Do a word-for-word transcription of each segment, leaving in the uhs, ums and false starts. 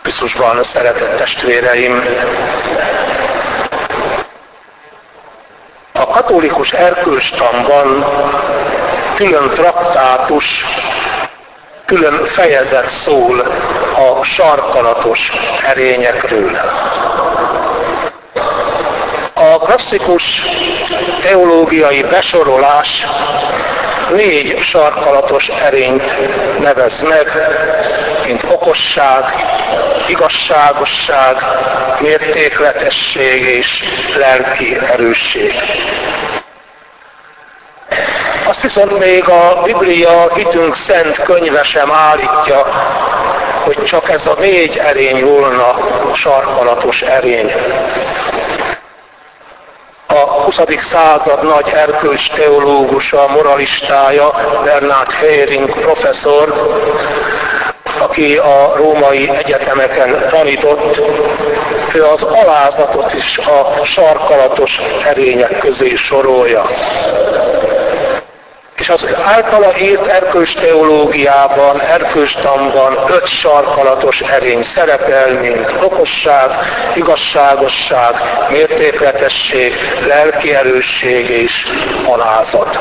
Krisztusban szeretett testvéreim! A katolikus erkölcstanban külön traktátus, külön fejezet szól a sarkalatos erényekről. A klasszikus teológiai besorolás négy sarkalatos erényt nevez meg, mint okosság, igazságosság, mértékletesség és lelki erősség. Azt viszont még a Biblia hitünk szent könyve sem állítja, hogy csak ez a négy erény volna sarkalatos erény. A huszadik század nagy erkölcs teológusa, moralistája, Bernhard Häring professzor, aki a római egyetemeken tanított, ő az alázatot is a sarkalatos erények közé sorolja. És az általa írt erkölcsteológiában, erkölcstanban öt sarkalatos erény szerepel, mint okosság, igazságosság, mértékletesség, lelki erősség és alázat.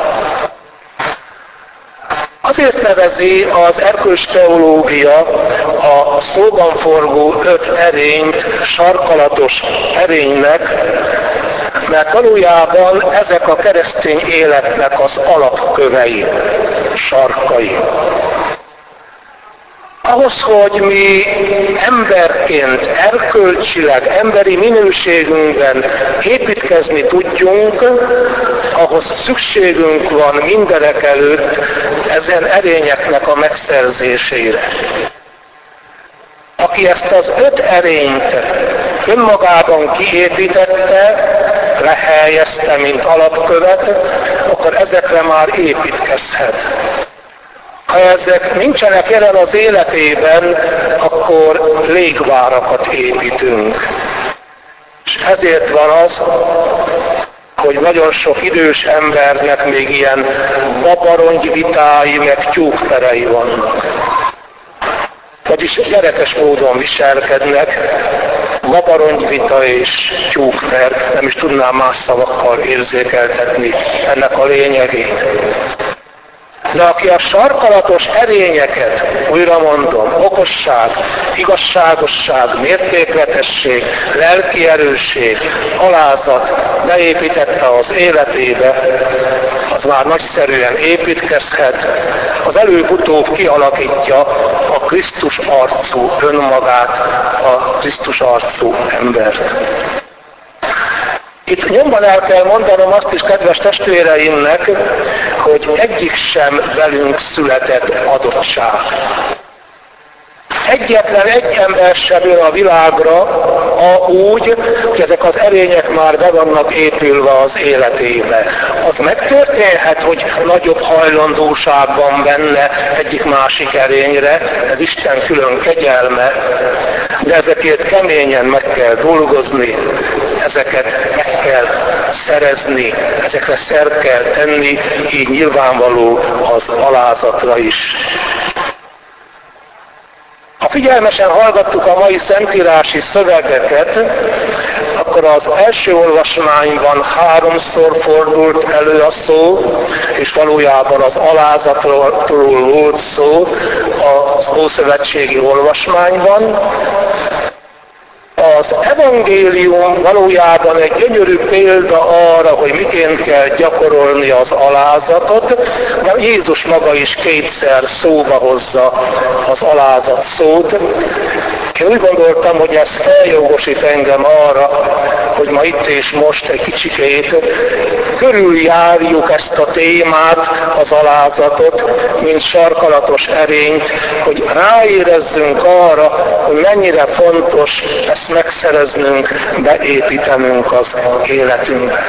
Azért nevezi az erkölcsteológia a szóban forgó öt erényt sarkalatos erénynek, mert valójában ezek a keresztény életnek az alapkövei, sarkai. Ahhoz, hogy mi emberként, erkölcsileg, emberi minőségünkben építkezni tudjunk, ahhoz szükségünk van mindenek előtt ezen erényeknek a megszerzésére. Aki ezt az öt erényt önmagában kiépítette, lehelyezte, mint alapkövet, akkor ezekre már építkezhet. Ha ezek nincsenek jelen az életében, akkor légvárakat építünk. És ezért van az, hogy nagyon sok idős embernek még ilyen babarongyvitái, meg tyúkperei vannak. Vagyis gyerekes módon viselkednek, babarongyvita és tyúkper, nem is tudnám más szavakkal érzékeltetni ennek a lényegét. De aki a sarkalatos erényeket, újra mondom, okosság, igazságosság, mértékletesség, lelki erősség, alázat beépítette az életébe, az már nagyszerűen építkezhet, az előbb-utóbb kialakítja a Krisztus arcú önmagát, a Krisztus arcú embert. Itt nyomban el kell mondanom azt is, kedves testvéreimnek, hogy egyik sem velünk született adottság. Egyetlen egy ember sem jön a világra a úgy, hogy ezek az erények már be vannak épülve az életébe. Az megtörténhet, hogy nagyobb hajlandóság van benne egyik-másik erényre, ez Isten külön kegyelme, de ezekért keményen meg kell dolgozni, ezeket meg kell szerezni, ezekre szert kell tenni, így nyilvánvaló az alázatra is. Ha figyelmesen hallgattuk a mai szentírási szövegeket, akkor az első olvasmányban háromszor fordult elő a szó, és valójában az alázatról volt szó az ószövetségi olvasmányban. Az evangélium valójában egy gyönyörű példa arra, hogy miként kell gyakorolni az alázatot, de Jézus maga is kétszer szóba hozza az alázat szót. Én úgy gondoltam, hogy ez feljogosít engem arra, hogy ma itt és most egy kicsikét körüljárjuk ezt a témát, az alázatot, mint sarkalatos erényt, hogy ráérezzünk arra, hogy mennyire fontos ezt megszereznünk, beépítenünk az életünkbe.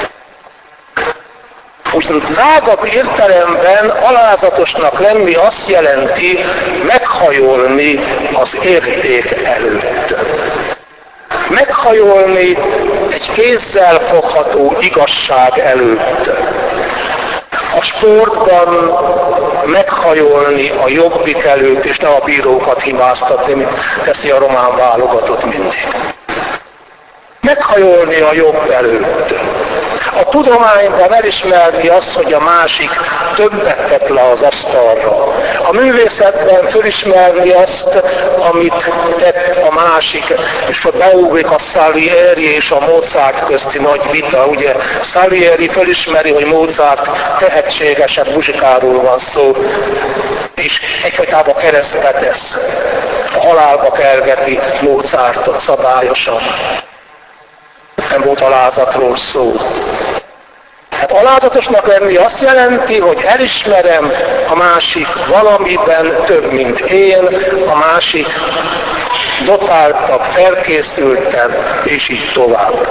Úgy tágabb értelemben alázatosnak lenni azt jelenti meghajolni az érték előtt. Meghajolni egy kézzel fogható igazság előtt. A sportban meghajolni a jobbik előtt, és ne a bírókat hibáztatni, mint teszi a román válogatott mindig. Meghajolni a jobb előtt. A tudományban elismerni azt, hogy a másik többet tett le az asztalra. A művészetben fölismerni azt, amit tett a másik, és ott beugrik a Salieri és a Mozart közti nagy vita. Ugye Salieri fölismeri, hogy Mozart tehetségesebb muzsikáról van szó, és egyfajtában keresztbe tesz. A halálba kergeti Mozartot szabályosan. Nem volt alázatról szó. Hát alázatosnak lenni azt jelenti, hogy elismerem a másik valamiben több, mint én, a másik dotáltabb, felkészültebb, és így tovább.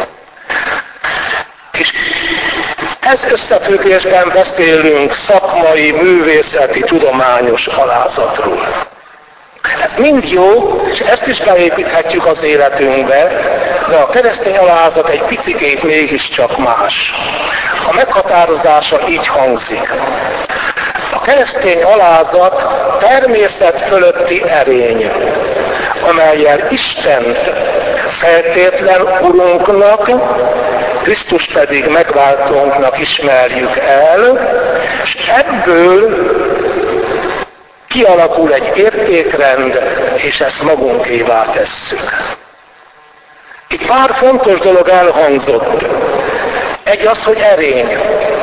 És ez összefüggésben beszélünk szakmai, művészeti, tudományos alázatról. Ez mind jó, és ezt is beépíthetjük az életünkbe, de a keresztény alázat egy picikét mégiscsak más. A meghatározása így hangzik. A keresztény alázat természet fölötti erény, amellyel Istent feltétlen Urunknak, Krisztus pedig megváltónknak ismerjük el, és ebből kialakul egy értékrend, és ezt magunkévá tesszük. Itt pár fontos dolog elhangzott. Egy az, hogy erény.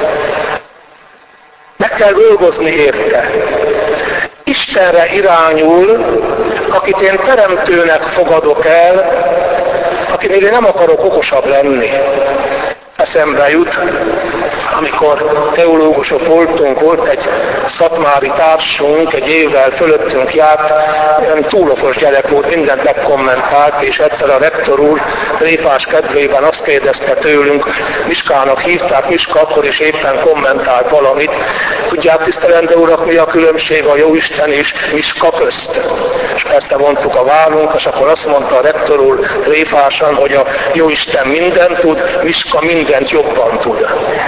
Meg kell dolgozni érte. Istenre irányul, akit én teremtőnek fogadok el, akinél én nem akarok okosabb lenni. Eszembe jut, amikor teológusok voltunk, volt egy szatmári társunk, egy évvel fölöttünk járt, olyan túl okos gyerek volt, mindent megkommentált, és egyszer a rektor úr tréfás kedvében azt kérdezte tőlünk, Miskának hívták, Miska akkor is éppen kommentált valamit. Tudják, tisztelendő urak, mi a különbség a Jóisten és Miska közt? És persze mondtuk a vállunk, és akkor azt mondta a rektor úr tréfásan, hogy a Jóisten mindent tud, Miska mindent jobban tud.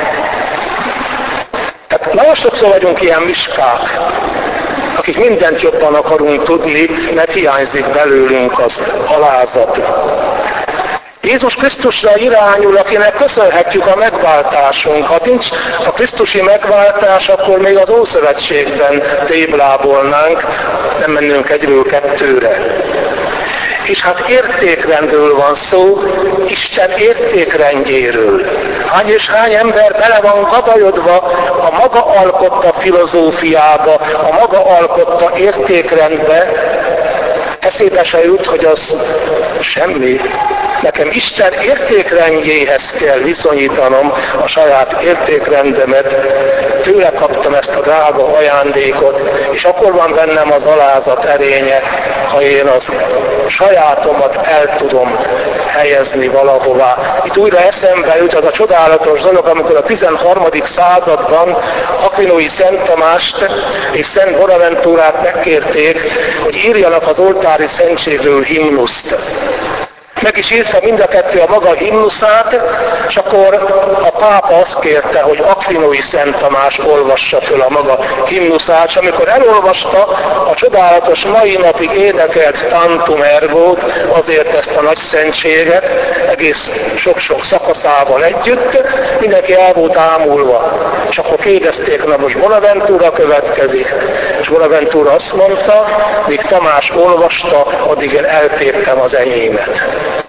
Tehát nagyon sokszor vagyunk ilyen miskák, akik mindent jobban akarunk tudni, mert hiányzik belőlünk az alázat. Jézus Krisztusra irányul, akinek köszönhetjük a megváltásunkat. Ha nincs a krisztusi megváltás, akkor még az Ószövetségben téblábolnánk, nem mennünk egyről kettőre. És hát értékrendről van szó, Isten értékrendjéről. Hány és hány ember bele van gabajodva a maga alkotta filozófiába, a maga alkotta értékrendbe, eszébe se jut, hogy az semmi. Nekem Isten értékrendjéhez kell viszonyítanom a saját értékrendemet. Tőle kaptam ezt a drága ajándékot, és akkor van bennem az alázat erénye, ha én az sajátomat el tudom helyezni valahová. Itt újra eszembe jut az a csodálatos dolog, amikor a tizenharmadik században Aquinói Szent Tamást és Szent Bonaventurát megkérték, hogy írjanak az oltári szentségről himnuszt. Meg is írta mind a kettő a maga himnuszát, és akkor a pápa azt kérte, hogy Aquinói Szent Tamás olvassa föl a maga himnuszát, és amikor elolvasta a csodálatos mai napig énekelt Tantum Ergót, azért ezt a nagy szentséget, egész sok-sok szakaszával együtt, mindenki el volt ámulva. És akkor kérdezték, na most Bonaventura következik, és Bonaventura azt mondta, míg Tamás olvasta, addig én eltéptem az enyémet.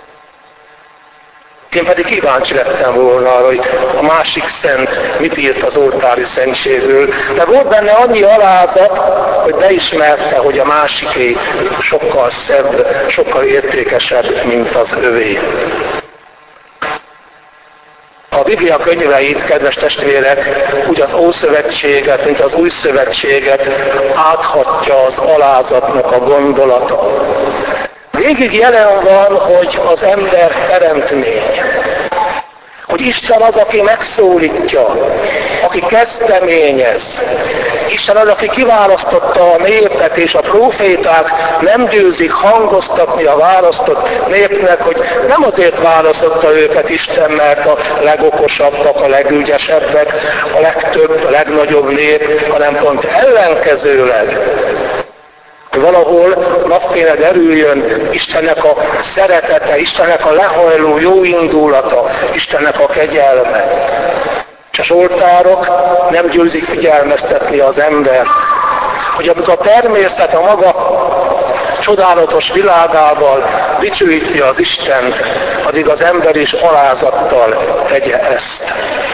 Én pedig kíváncsi lettem volna arra, hogy a másik szent mit írt az oltári szentségről, de volt benne annyi alázat, hogy beismerte, hogy a másiké sokkal szebb, sokkal értékesebb, mint az övé. A Biblia könyveit, kedves testvérek, úgy az Ószövetséget, mint az Új Szövetséget áthatja az alázatnak a gondolata. Végig jelen van, hogy az ember teremtmény, hogy Isten az, aki megszólítja, aki kezdeményez. Isten az, aki kiválasztotta a népet, és a próféták nem győzik hangoztatni a választott népnek, hogy nem azért választotta őket Isten, mert a legokosabbak, a legügyesebbek, a legtöbb, a legnagyobb nép, hanem pont ellenkezőleg. Valahol nap kéne derüljön Istennek a szeretete, Istennek a lehajló jó indulata, Istennek a kegyelme. És a zsoltárok nem győzik figyelmeztetni az embert, hogy amikor a természet a maga csodálatos világával dicsőíti az Istent, addig az ember is alázattal tegye ezt.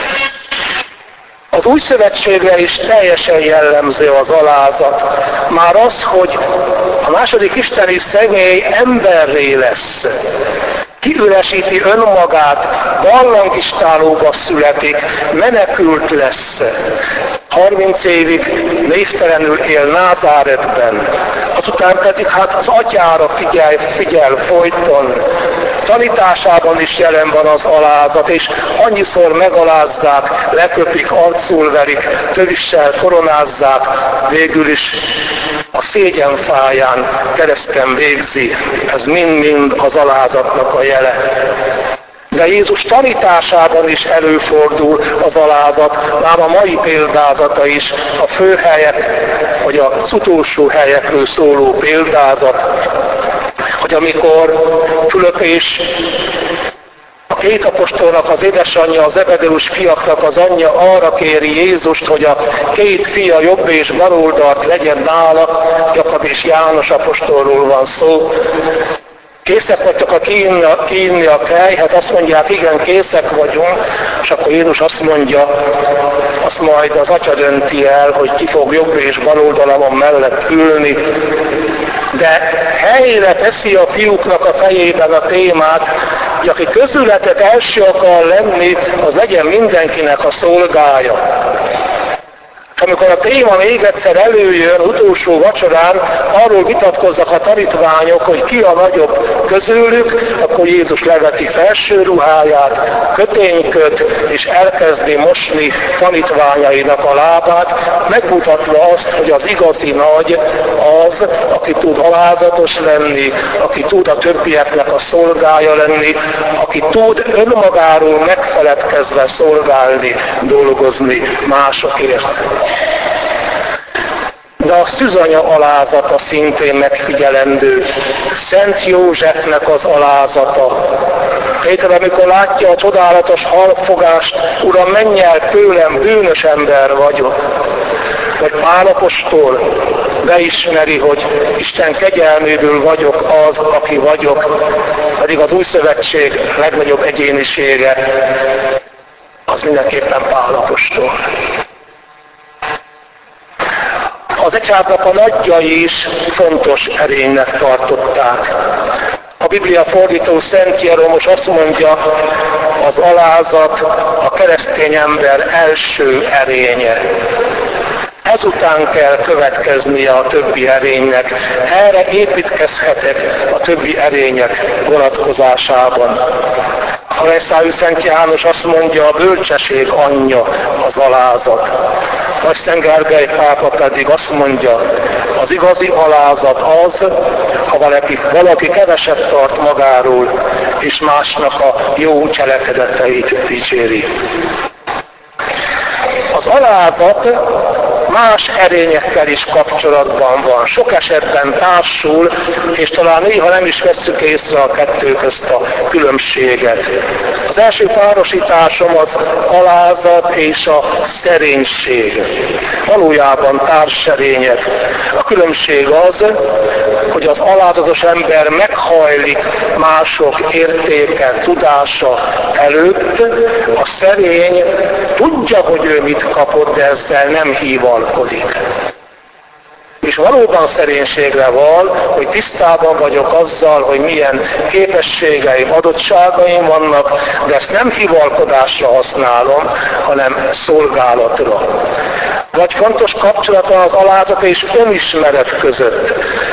Az új szövetségre is teljesen jellemző az alázat. Már az, hogy a második isteni személy emberré lesz. Kiüresíti önmagát, barlangistálóba születik, menekült lesz. harminc évig névtelenül él Názáretben. Azután pedig hát az atyára figyel, figyel folyton. Tanításában is jelen van az alázat, és annyiszor megalázzák, leköpik, arcul verik, tövissel koronázzák, végül is a szégyen fáján kereszten végzi. Ez mind-mind az alázatnak a jele. De Jézus tanításában is előfordul az alázat, már a mai példázata is, a főhelyek, vagy az utolsó helyekről szóló példázat, hogy amikor Fülöp és a két apostolnak az édesanyja, az Zebedeus fiaknak az anyja arra kéri Jézust, hogy a két fia jobb és bal oldalt legyen nála, Jakab és János apostolról van szó. Készek vagytok a kínni, kínni a kely? Hát azt mondják, igen, készek vagyunk, és akkor Jézus azt mondja, azt majd az atya dönti el, hogy ki fog jobb és bal oldalamon mellett ülni. De helyére teszi a fiúknak a fejében a témát, hogy aki közületek első akar lenni, az legyen mindenkinek a szolgája. Amikor a téma még egyszer előjön, utolsó vacsorán, arról vitatkoznak a tanítványok, hogy ki a nagyobb közülük, akkor Jézus leveti felső ruháját, kötényköt, és elkezdi mosni tanítványainak a lábát, megmutatva azt, hogy az igazi nagy az, aki tud alázatos lenni, aki tud a többieknek a szolgája lenni, aki tud önmagáról megfeledkezve szolgálni, dolgozni másokért. De a szűzanya alázata szintén megfigyelendő. Szent Józsefnek az alázata. Péter, amikor látja a csodálatos halfogást, Uram, menj el tőlem, bűnös ember vagyok. Vagy Pál apostol beismeri, hogy Isten kegyelméből vagyok az, aki vagyok, pedig az új szövetség legnagyobb egyénisége, az mindenképpen Pál apostol. Az egyháznak a nagyjai is fontos erénynek tartották. A Biblia fordító Szent Jeromos azt mondja, az alázat a keresztény ember első erénye. Ezután kell következnie a többi erénynek. Erre építkezhetek a többi erények vonatkozásában. A Leszájú Szent János azt mondja, a bölcsesség anyja az alázat. Nagy Szent Gergely pápa pedig azt mondja, az igazi alázat az, ha valaki, valaki keveset tart magáról, és másnak a jó cselekedeteit dicséri. Az alázat más erényekkel is kapcsolatban van. Sok esetben társul, és talán néha nem is vesszük észre a kettő közt a különbséget. Az első párosításom az alázat és a szerénység. Valójában társerények. A különbség az, hogy az alázatos ember meghajlik mások értéke, tudása előtt, a szerény tudja, hogy ő mit kapott, de ezzel nem hívalkodik. És valóban szerénységre van, hogy tisztában vagyok azzal, hogy milyen képességeim, adottságaim vannak, de ezt nem hivalkodásra használom, hanem szolgálatra. Vagy fontos kapcsolat van az alázat és önismeret között.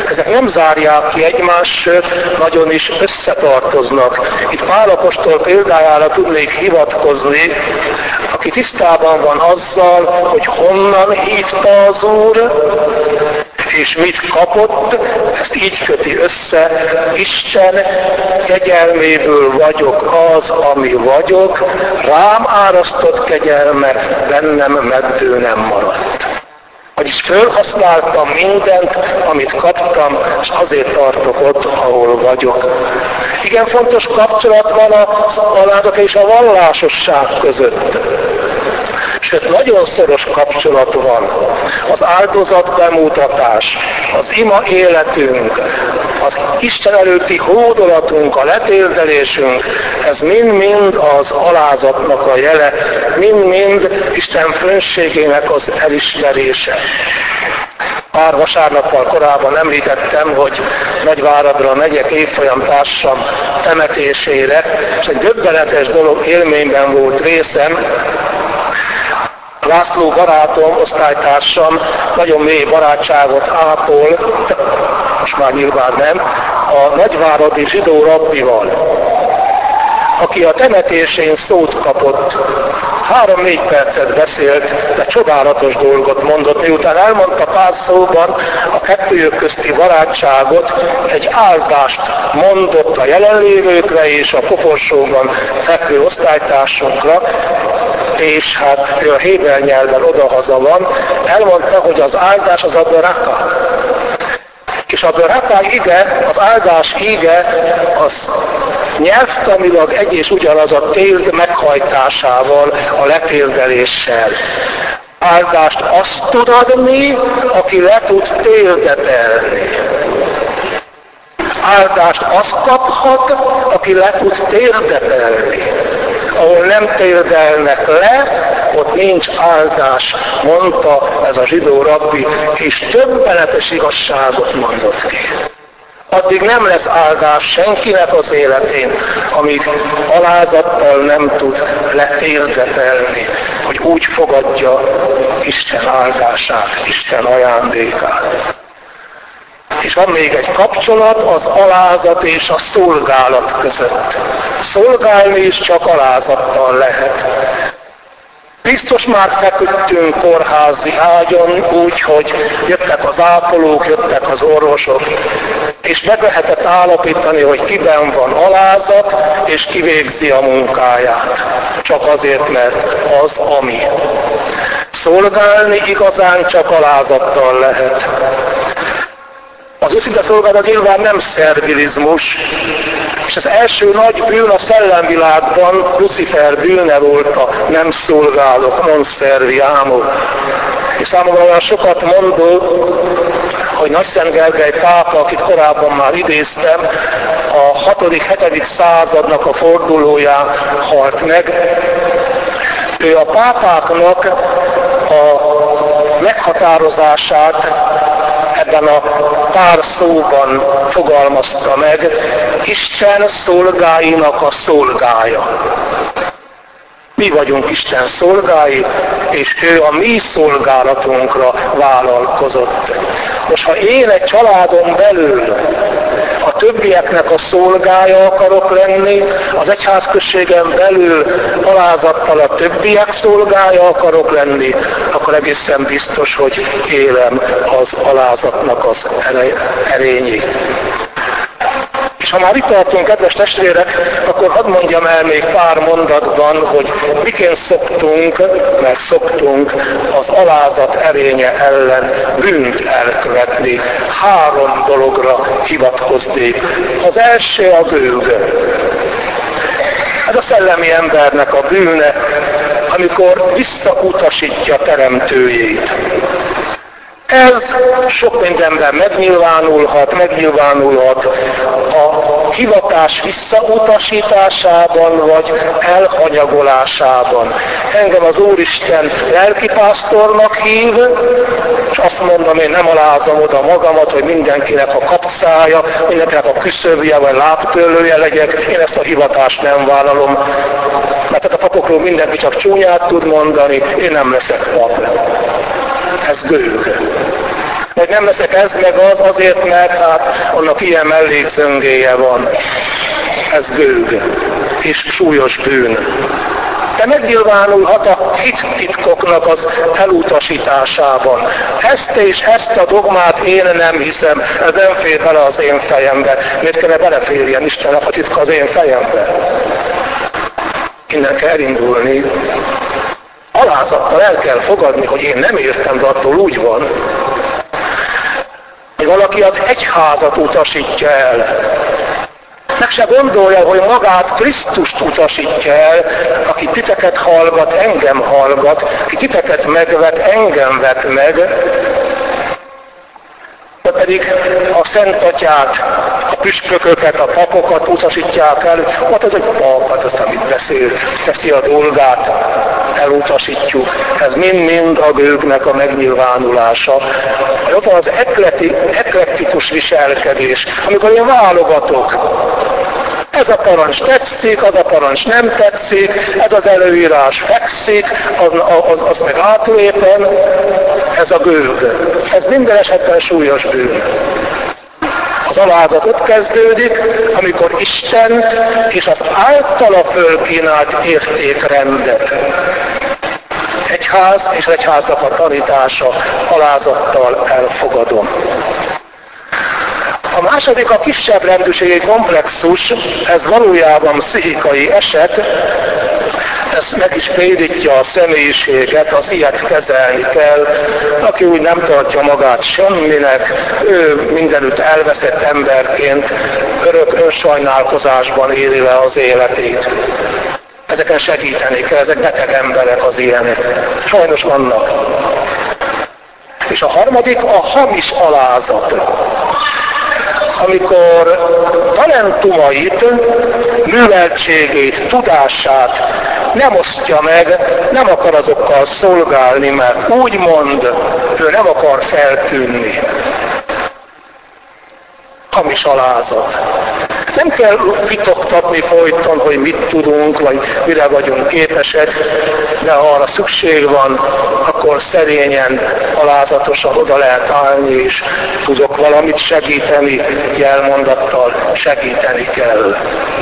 ezek nem zárják ki egymást, sőt, nagyon is összetartoznak. Itt Pál apostol példájára tudnék hivatkozni, aki tisztában van azzal, hogy honnan hívta az Úr, és mit kapott, ezt így köti össze, Isten kegyelméből vagyok az, ami vagyok, rám árasztott kegyelme bennem meddő nem maradt. Vagyis fölhasználtam mindent, amit kaptam, és azért tartok ott, ahol vagyok. Igen fontos kapcsolat van az alázat és a vallásosság között. Sőt, nagyon szoros kapcsolat van. Az áldozat bemutatás, az ima életünk, az Isten előtti hódolatunk, a letérdelésünk, ez mind-mind az alázatnak a jele, mind-mind Isten fönségének az elismerése. Pár vasárnappal korábban említettem, hogy Nagyváradra megyek évfolyam társam temetésére, és egy döbbenetes dolog élményben volt részem. László barátom, osztálytársam nagyon mély barátságot ápol, most már nyilván nem, a nagyváradi zsidó rabbival, aki a temetésén szót kapott. Három-négy percet beszélt, de csodálatos dolgot mondott, miután elmondta pár szóban a kettőjük közti barátságot, egy áldást mondott a jelenlévőkre és a koporsóban fekvő osztálytársunkra, és hát ő a héber nyelven odahaza van, elmondta, hogy az áldás az a baraka. És a baraka ige, az áldás ige, az nyelvtanilag egy és ugyanaz a térd meghajtásával, a letérdeléssel. Áldást azt tud adni, aki le tud térdetelni. Áldást azt kaphat, aki le tud térdetelni. Ahol nem térdelnek le, ott nincs áldás, mondta ez a zsidó rabbi, és döbbenetes igazságot mondott ki. Addig nem lesz áldás senkinek az életén, amíg alázattal nem tud letérdetelni, hogy úgy fogadja Isten áldását, Isten ajándékát. És van még egy kapcsolat az alázat és a szolgálat között. Szolgálni is csak alázattal lehet. Biztos már feküdtünk kórházi ágyon úgy, hogy jöttek az ápolók, jöttek az orvosok, és meg lehetett állapítani, hogy kiben van alázat, és kivégzi a munkáját. Csak azért, mert az, ami. Szolgálni igazán csak alázattal lehet. Az őszinte szolgálat nyilván nem szervilizmus, és az első nagy bűn a szellemvilágban Lucifer bűne volt, a nem szolgálok, non serviamo. És számomra olyan sokat mondó, hogy Nagyszent Gergely pápa, akit korábban már idéztem, a hatodik-hetedik századnak a fordulóján halt meg. Ő a pápáknak a meghatározását ebben a pár szóban fogalmazta meg, Isten szolgáinak a szolgája. Mi vagyunk Isten szolgái, és ő a mi szolgálatunkra vállalkozott. Most ha én egy családon belül a többieknek a szolgája akarok lenni, az egyházközségen belül alázattal a többiek szolgája akarok lenni, akkor egészen biztos, hogy élem az alázatnak az erényét. És ha már itt tartunk, kedves testvérek, akkor hadd mondjam el még pár mondatban, hogy miként szoktunk, mert szoktunk az alázat erénye ellen bűnt elkövetni. Három dologra hivatkozni. Az első a gőg. Ez a szellemi embernek a bűne, amikor visszautasítja teremtőjét. Ez sok mindenben megnyilvánulhat, megnyilvánulhat a hivatás visszautasításában, vagy elhanyagolásában. Engem az Úristen lelkipásztornak hív, és azt mondom, én nem alázom oda magamat, hogy mindenkinek a kapcája, mindenkinek a küszöbje, vagy lábtörlője legyek, én ezt a hivatást nem vállalom. Mert a papokról mindenki csak csúnyát tud mondani, én nem leszek pap. Ez gőg. Vagy nem leszek ez meg az azért, mert hát annak ilyen mellékszöngéje van. Ez gőg és súlyos bűn. De megnyilvánulhat a hittititkoknak az elutasításában. Ezt és ezt a dogmát én nem hiszem, ez nem fér bele az én fejembe. Miért kellene beleférjen Istennek a titka az én fejembe? Innen kell elindulni. Alázattal el kell fogadni, hogy én nem értem, de attól úgy van, hogy valaki az egyházat utasítja el. Meg se gondolja, hogy magát Krisztust utasítja el, aki titeket hallgat, engem hallgat, aki titeket megvet, engem vet meg, de pedig a Szent Atyát, a püspököket, a papokat utasítják el, hát ez egy pap, hát azt, amit beszél, teszi a dolgát, elutasítjuk. Ez mind-mind a gőgnek a megnyilvánulása. Ott van az ekleti, eklektikus viselkedés, amikor én válogatok. Ez a parancs tetszik, az a parancs nem tetszik, ez az előírás fekszik, az, az, az meg átlépem, ez a gőg. Ez minden esetben súlyos bűn. Az alázat ott kezdődik, amikor Isten és az általa fölkínált értékrendet. Egyház és egyháznak a tanítása alázattal elfogadom. A második a kisebb rendűségi komplexus, ez valójában pszichikai eset, ez meg is védítja a személyiséget, az ilyet kezelni kell. Aki úgy nem tartja magát semminek, ő mindenütt elveszett emberként örök önsajnálkozásban éli le az életét. Ezeken segíteni kell, ezek beteg emberek az ilyenek. Sajnos vannak. És a harmadik a hamis alázat. Amikor talentumait, műveltségét, tudását nem osztja meg, nem akar azokkal szolgálni, mert úgymond ő nem akar feltűnni. Hamis alázat. Nem kell vitoktatni folyton, hogy mit tudunk, vagy mire vagyunk képesek, de ha arra szükség van, akkor szerényen, alázatosan oda lehet állni, és tudok valamit segíteni, jelmondattal segíteni kell.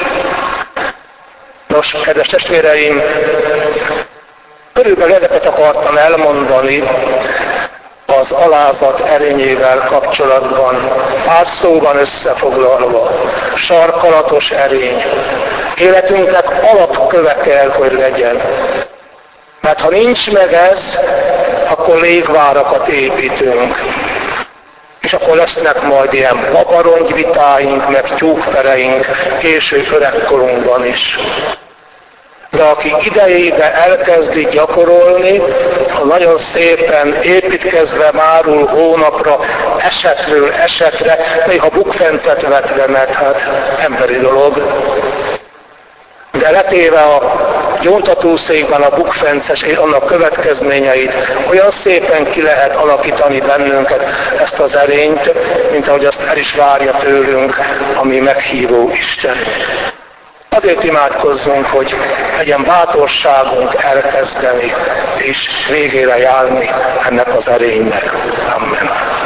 Nos, kedves testvéreim, körülbelül ezeket akartam elmondani az alázat erényével kapcsolatban, pár szóban összefoglalva. Sarkalatos erény. Életünknek alapköve kell, hogy legyen. Mert ha nincs meg ez, akkor légvárakat építünk. És akkor lesznek majd ilyen babarongyvitáink, meg tyúkpereink késő öregkorunkban is. De aki idejébe elkezdi gyakorolni, ha nagyon szépen építkezve márul hónapra, esetről esetre, néha bukfencet vetve, mert hát emberi dolog. De letéve a gyóntatószékben a bukfences és annak következményeit, olyan szépen ki lehet alakítani bennünket ezt az erényt, mint ahogy azt el is várja tőlünk, ami meghívó Isten. Azért imádkozzunk, hogy legyen bátorságunk elkezdeni és végére járni ennek az erénynek. Amen.